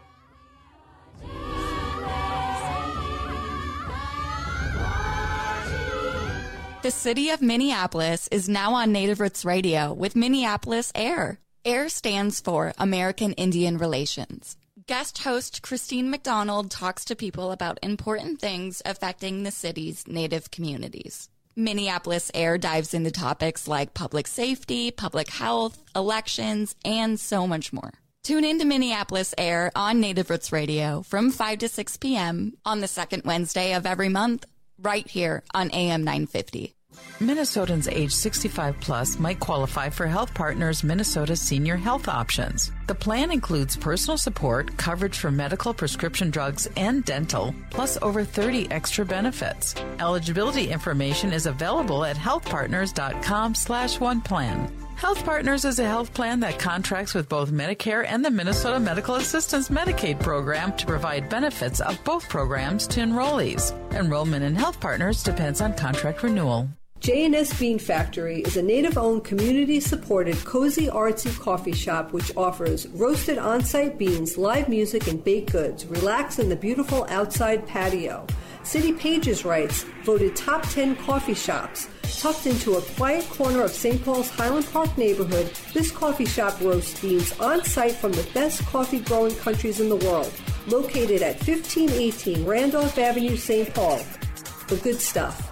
The city of Minneapolis is now on Native Roots Radio with Minneapolis AIR. AIR stands for American Indian Relations. Guest host Christine McDonald talks to people about important things affecting the city's Native communities. Minneapolis AIR dives into topics like public safety, public health, elections, and so much more. Tune in to Minneapolis AIR on Native Roots Radio from five to six p.m. on the second Wednesday of every month, right here on A M nine fifty. Minnesotans age sixty-five plus might qualify for Health Partners Minnesota Senior Health Options. The plan includes personal support, coverage for medical, prescription drugs, and dental, plus over thirty extra benefits. Eligibility information is available at healthpartners.com slash one plan. Health Partners is a health plan that contracts with both Medicare and the Minnesota Medical Assistance Medicaid program to provide benefits of both programs to enrollees. Enrollment in Health Partners depends on contract renewal. J and S Bean Factory is a Native-owned, community-supported, cozy, artsy coffee shop which offers roasted on-site beans, live music, and baked goods. Relax in the beautiful outside patio. City Pages writes, voted top ten coffee shops. Tucked into a quiet corner of Saint Paul's Highland Park neighborhood, this coffee shop roasts beans on-site from the best coffee-growing countries in the world. Located at fifteen eighteen Randolph Avenue, Saint Paul. The good stuff.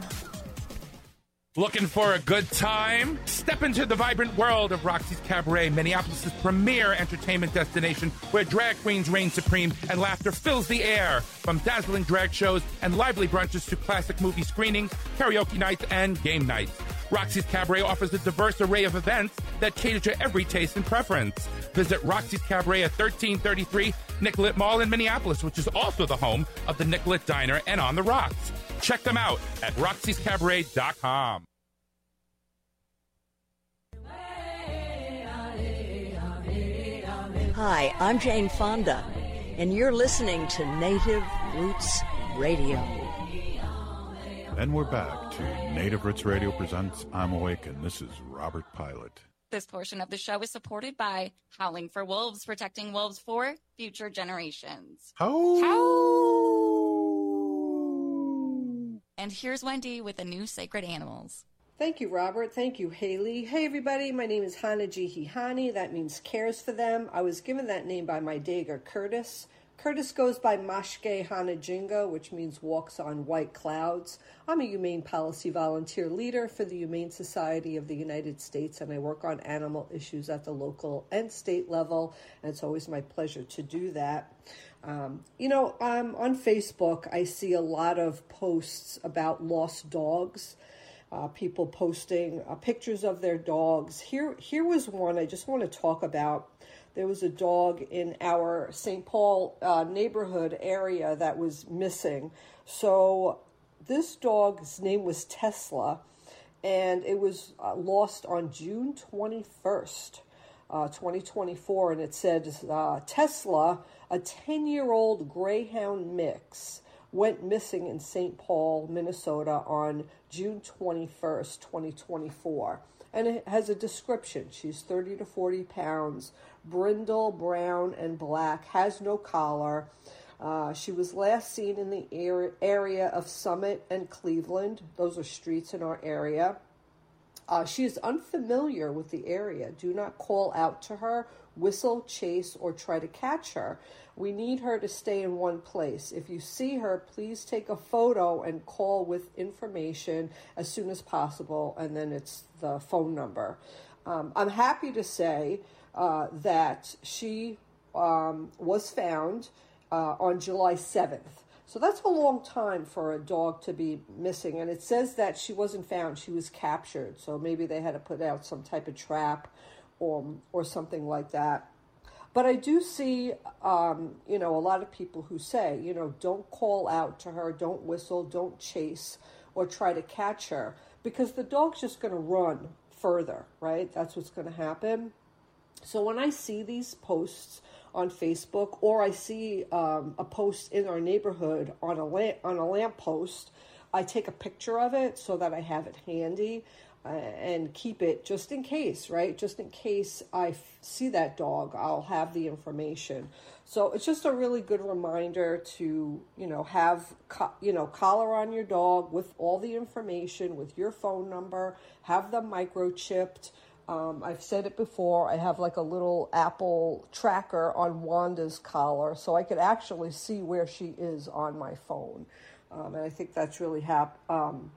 Looking for a good time? Step into the vibrant world of Roxy's Cabaret, Minneapolis' premier entertainment destination, where drag queens reign supreme and laughter fills the air. From dazzling drag shows and lively brunches to classic movie screenings, karaoke nights, and game nights. Roxy's Cabaret offers a diverse array of events that cater to every taste and preference. Visit Roxy's Cabaret at thirteen thirty-three Nicollet Mall in Minneapolis, which is also the home of the Nicollet Diner and On the Rocks. Check them out at roxys cabaret dot com. Hi, I'm Jane Fonda, and you're listening to Native Roots Radio. And we're back to Native Roots Radio presents I'm Awake, and this is Robert Pilot. This portion of the show is supported by Howling for Wolves, protecting wolves for future generations. How? How? And here's Wendy with the new Sacred Animals. Thank you, Robert. Thank you, Haley. Hey, everybody. My name is Hana Jihihani. That means cares for them. I was given that name by my Dega, Curtis. Curtis goes by Mashke Hana Jingo, which means walks on white clouds. I'm a humane policy volunteer leader for the Humane Society of the United States, and I work on animal issues at the local and state level, and it's always my pleasure to do that. Um, you know, um, on Facebook, I see a lot of posts about lost dogs. Uh, people posting uh, pictures of their dogs. Here, here was one I just want to talk about. There was a dog in our Saint Paul uh, neighborhood area that was missing. So this dog's name was Tesla, and it was uh, lost on June twenty-first, uh, twenty twenty-four, and it said uh, Tesla, a ten-year-old greyhound mix, went missing in Saint Paul, Minnesota on June twenty-first, twenty twenty-four. And it has a description. She's thirty to forty pounds, brindle, brown, and black, has no collar. Uh, she was last seen in the area of Summit and Cleveland. Those are streets in our area. Uh, she is unfamiliar with the area. Do not call out to her, whistle, chase, or try to catch her. We need her to stay in one place. If you see her, please take a photo and call with information as soon as possible, and then it's the phone number. Um, I'm happy to say uh, that she um, was found uh, on July seventh. So that's a long time for a dog to be missing. And it says that she wasn't found, she was captured. So maybe they had to put out some type of trap or, or something like that. But I do see, um, you know, a lot of people who say, you know, don't call out to her, don't whistle, don't chase, or try to catch her, because the dog's just going to run further, right? That's what's going to happen. So when I see these posts on Facebook, or I see um, a post in our neighborhood on a lamp, on a lamppost, I take a picture of it so that I have it handy uh, and keep it just in case, right? Just in case I f- see that dog, I'll have the information. So it's just a really good reminder to, you know, have, co- you know, collar on your dog with all the information, with your phone number, have them microchipped. Um, I've said it before, I have like a little Apple tracker on Wanda's collar, so I could actually see where she is on my phone. Um, and I think that's really hap- um,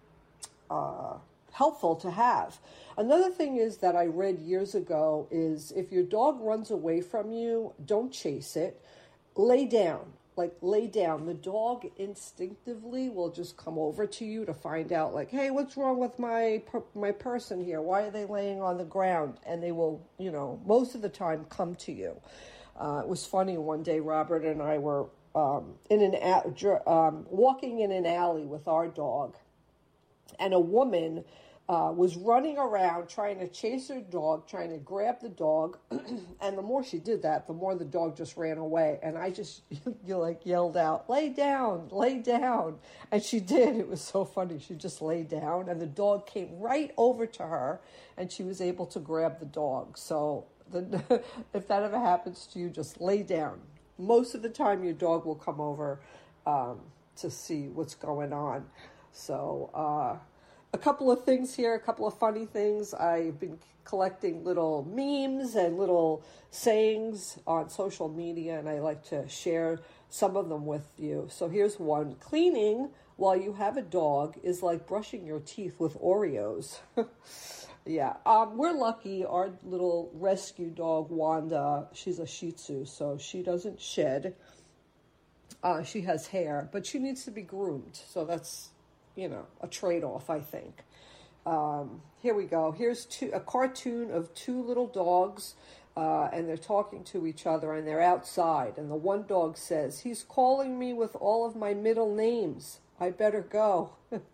uh, helpful to have. Another thing is that I read years ago is if your dog runs away from you, don't chase it. Lay down. Like, lay down. The dog instinctively will just come over to you to find out, like, hey, what's wrong with my per- my person here? Why are they laying on the ground? And they will, you know, most of the time come to you. Uh, it was funny, one day Robert and I were um, in an a- um, walking in an alley with our dog, and a woman uh, was running around trying to chase her dog, trying to grab the dog. And the more she did that, the more the dog just ran away. And I just, you like yelled out, lay down, lay down. And she did. It was so funny. She just lay down and the dog came right over to her and she was able to grab the dog. So the, if that ever happens to you, just lay down. Most of the time your dog will come over um, to see what's going on. So, uh, a couple of things here, a couple of funny things. I've been collecting little memes and little sayings on social media, and I like to share some of them with you. So here's one. Cleaning while you have a dog is like brushing your teeth with Oreos. Yeah, um, we're lucky. Our little rescue dog, Wanda, she's a Shih Tzu, so she doesn't shed. Uh, she has hair, but she needs to be groomed, so that's, you know, a trade-off, I think. Um, here we go. Here's two, a cartoon of two little dogs, uh, and they're talking to each other, and they're outside. And the one dog says, he's calling me with all of my middle names. I better go.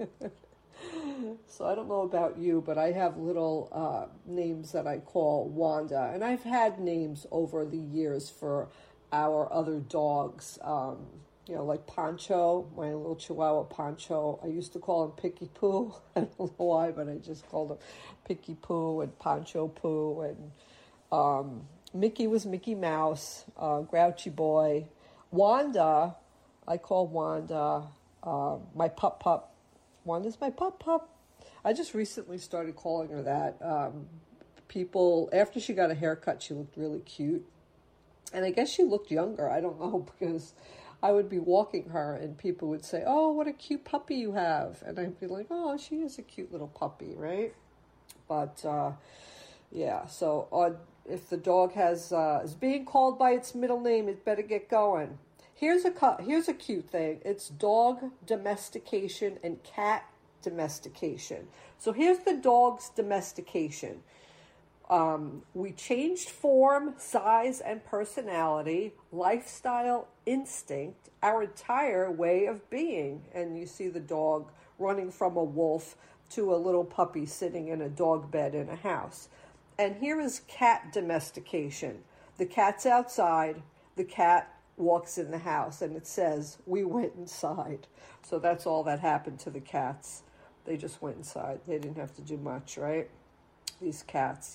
So I don't know about you, but I have little uh, names that I call Wanda. And I've had names over the years for our other dogs. Um, You know, like Pancho, my little Chihuahua Pancho. I used to call him Picky Poo. I don't know why, but I just called him Picky Poo and Pancho Poo. And um, Mickey was Mickey Mouse, uh, Grouchy Boy. Wanda, I call Wanda uh, my pup pup. Wanda's my pup pup. I just recently started calling her that. Um, people, after she got a haircut, she looked really cute. And I guess she looked younger. I don't know, because I would be walking her and people would say, oh, what a cute puppy you have. And I'd be like, oh, she is a cute little puppy, right? But, uh, yeah, so uh, if the dog has uh, is being called by its middle name, it better get going. Here's a, cu- here's a cute thing. It's dog domestication and cat domestication. So here's the dog's domestication. Um, we changed form, size, and personality, lifestyle, instinct, our entire way of being. And you see the dog running from a wolf to a little puppy sitting in a dog bed in a house. And here is cat domestication. The cat's outside, the cat walks in the house, and it says, we went inside. So that's all that happened to the cats. They just went inside. They didn't have to do much, right? These cats.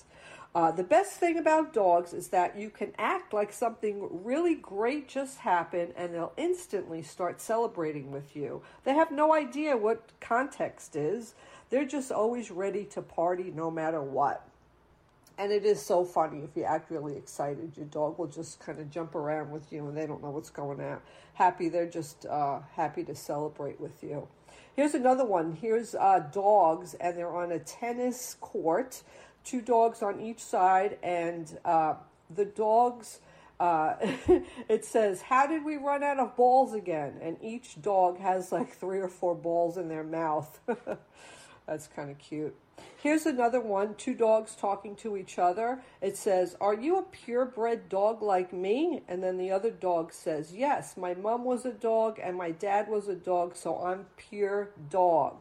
Uh, the best thing about dogs is that you can act like something really great just happened and they'll instantly start celebrating with you. They have no idea what context is. They're just always ready to party no matter what. And it is so funny if you act really excited. Your dog will just kind of jump around with you and they don't know what's going on. Happy, they're just uh, happy to celebrate with you. Here's another one. Here's uh, dogs, and they're on a tennis court. Two dogs on each side, and uh, the dogs, uh, it says, how did we run out of balls again? And each dog has like three or four balls in their mouth. That's kind of cute. Here's another one, two dogs talking to each other. It says, are you a purebred dog like me? And then the other dog says, yes, my mom was a dog and my dad was a dog, so I'm pure dog.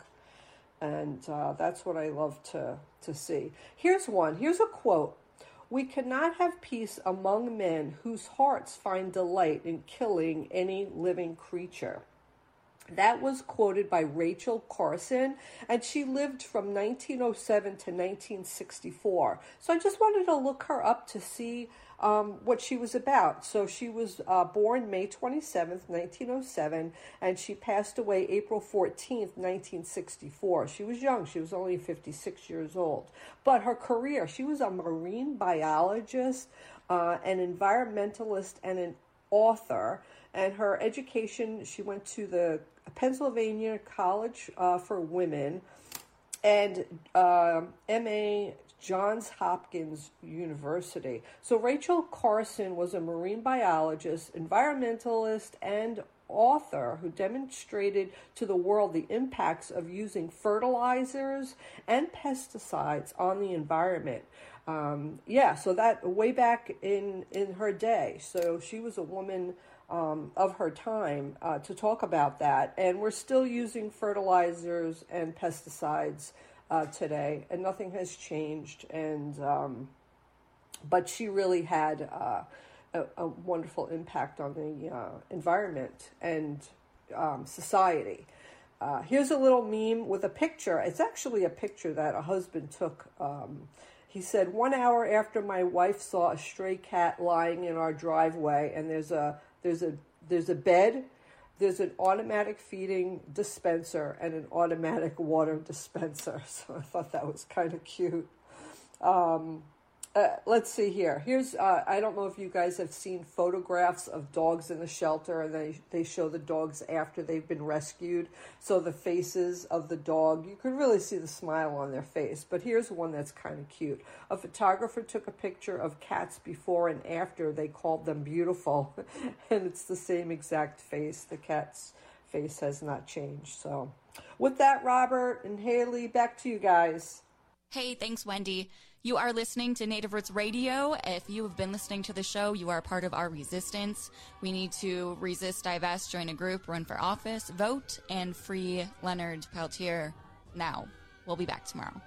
And uh, that's what I love to, to see. Here's one. Here's a quote. We cannot have peace among men whose hearts find delight in killing any living creature. That was quoted by Rachel Carson, and she lived from nineteen oh seven to nineteen sixty-four. So I just wanted to look her up to see um, what she was about. So she was uh, born May twenty-seventh, nineteen oh seven, and she passed away April fourteenth, nineteen sixty-four. She was young. She was only fifty-six years old. But her career, she was a marine biologist, uh, an environmentalist, and an author. And her education, she went to the Pennsylvania College uh, for Women and uh, M A Johns Hopkins University. So Rachel Carson was a marine biologist, environmentalist, and author who demonstrated to the world the impacts of using fertilizers and pesticides on the environment. Um, yeah, so that way back in, in her day. So she was a woman Um, of her time uh, to talk about that. And we're still using fertilizers and pesticides uh, today, and nothing has changed. And um, but she really had uh, a, a wonderful impact on the uh, environment and um, society. Uh, here's a little meme with a picture. It's actually a picture that a husband took. Um, he said, one hour after my wife saw a stray cat lying in our driveway, and there's a There's a there's a bed, there's an automatic feeding dispenser, and an automatic water dispenser. So I thought that was kind of cute. Um, uh, let's see here. Here's uh, I don't know if you guys have seen photographs of dogs in the shelter, and they they show the dogs after they've been rescued. So the faces of the dog, you can really see the smile on their face. But here's one that's kind of cute. A photographer took a picture of cats before and after. They called them beautiful, and it's the same exact face. The cat's face has not changed. So with that, Robert and Haley, back to you guys. Hey, thanks, Wendy. You are listening to Native Roots Radio. If you have been listening to the show, you are part of our resistance. We need to resist, divest, join a group, run for office, vote, and free Leonard Peltier now. We'll be back tomorrow.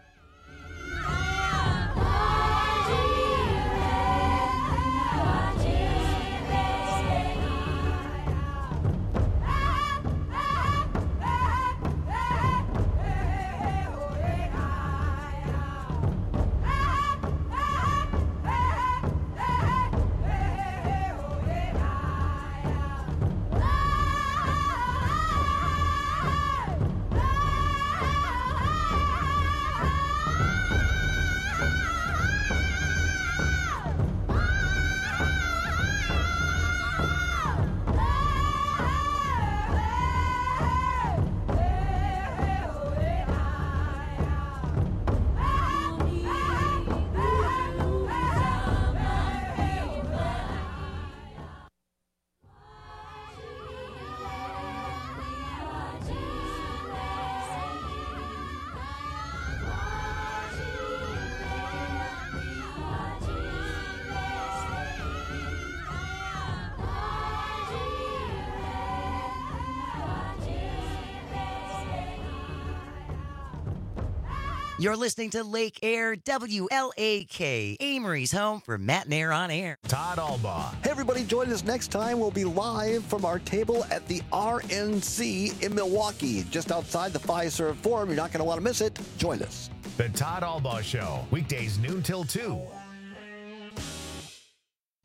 You're listening to Lake Air, W L A K, Amory's home for Matt and Air on Air. Todd Albaugh. Hey, everybody, join us next time. We'll be live from our table at the R N C in Milwaukee, just outside the Fiserv Forum. You're not going to want to miss it. Join us. The Todd Albaugh Show, weekdays noon till two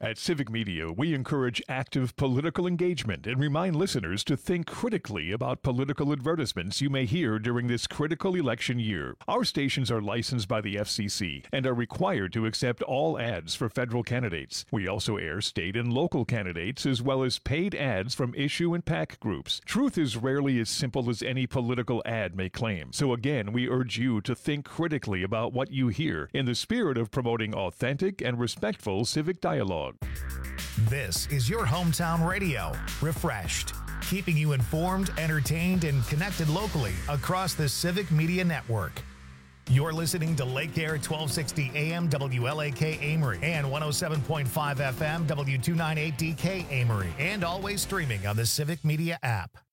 At Civic Media, we encourage active political engagement and remind listeners to think critically about political advertisements you may hear during this critical election year. Our stations are licensed by the F C C and are required to accept all ads for federal candidates. We also air state and local candidates as well as paid ads from issue and PAC groups. Truth is rarely as simple as any political ad may claim. So again, we urge you to think critically about what you hear in the spirit of promoting authentic and respectful civic dialogue. This is your hometown radio, refreshed, keeping you informed, entertained, and connected locally across the Civic Media Network. You're listening to Lake Air twelve sixty A M W L A K Amory and one oh seven point five F M W two ninety-eight D K Amory, and always streaming on the Civic Media app.